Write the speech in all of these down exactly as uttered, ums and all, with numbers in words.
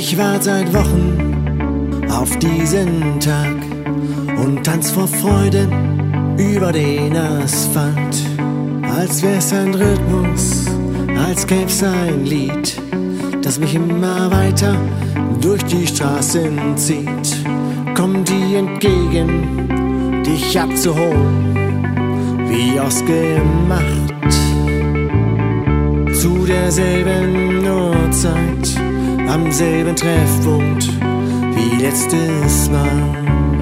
Ich warte seit Wochen auf diesen Tag und tanz vor Freude über den Asphalt. Als wär's ein Rhythmus, als gäb's ein Lied, das mich immer weiter durch die Straßen zieht. Kommt die entgegen, dich abzuholen, wie ausgemacht. Zu derselben Uhrzeit, am selben Treffpunkt wie letztes Mal.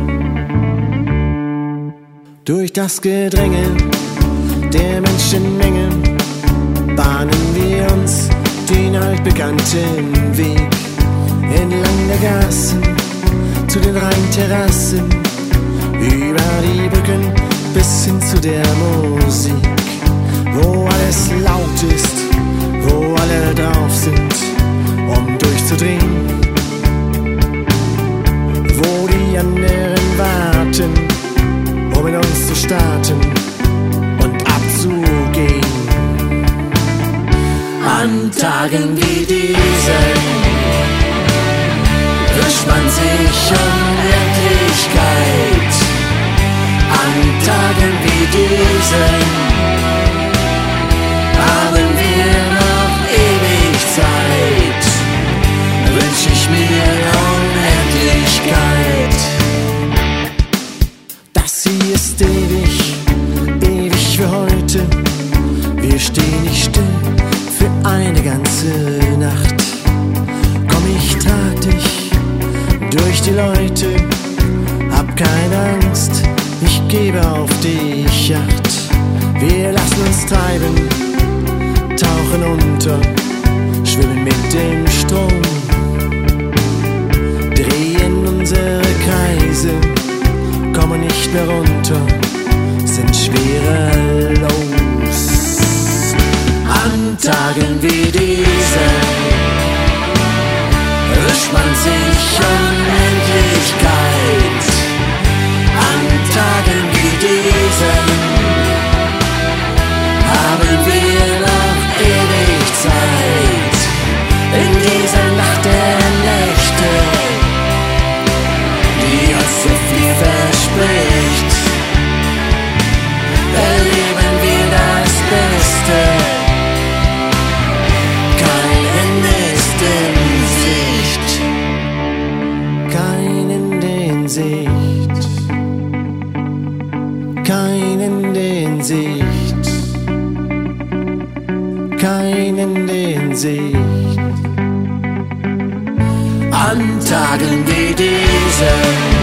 Durch das Gedränge der Menschenmenge bahnen wir uns den altbekannten Weg entlang der Gassen zu den Rheinterrassen, über die Brücken bis hin zu der Musik, wo alles laut ist, wo alle drauf sind, um durchzudrehen, wo die anderen warten, um in uns zu starten und abzugehen. An Tagen wie diesen wünscht man sich Unendlichkeit. An Tagen wie diesen haben wir noch ewig Zeit. Wünsch ich mir Unendlichkeit. Das hier ist ewig, ewig für heute. Wir stehen nicht still für eine ganze Nacht. Komm, ich trag dich durch die Leute, hab keine Angst, ich gebe auf dich Acht. Wir lassen uns treiben, tauchen unter, schwimmen mit dem Strom, drehen unsere Kreise, kommen nicht mehr runter, sind schwerelos. An Tagen wie diesen wünscht man sich Unendlichkeit. An Tagen wie diesen haben wir noch ewig Zeit. In dieser Nacht der Nächte, die uns so viel verspricht, erleben wir das Beste. Kein Ende ist in Sicht. Kein Ende in Sicht. Kein Ende in Sicht. Kein Ende in Sicht. An Tagen wie diesen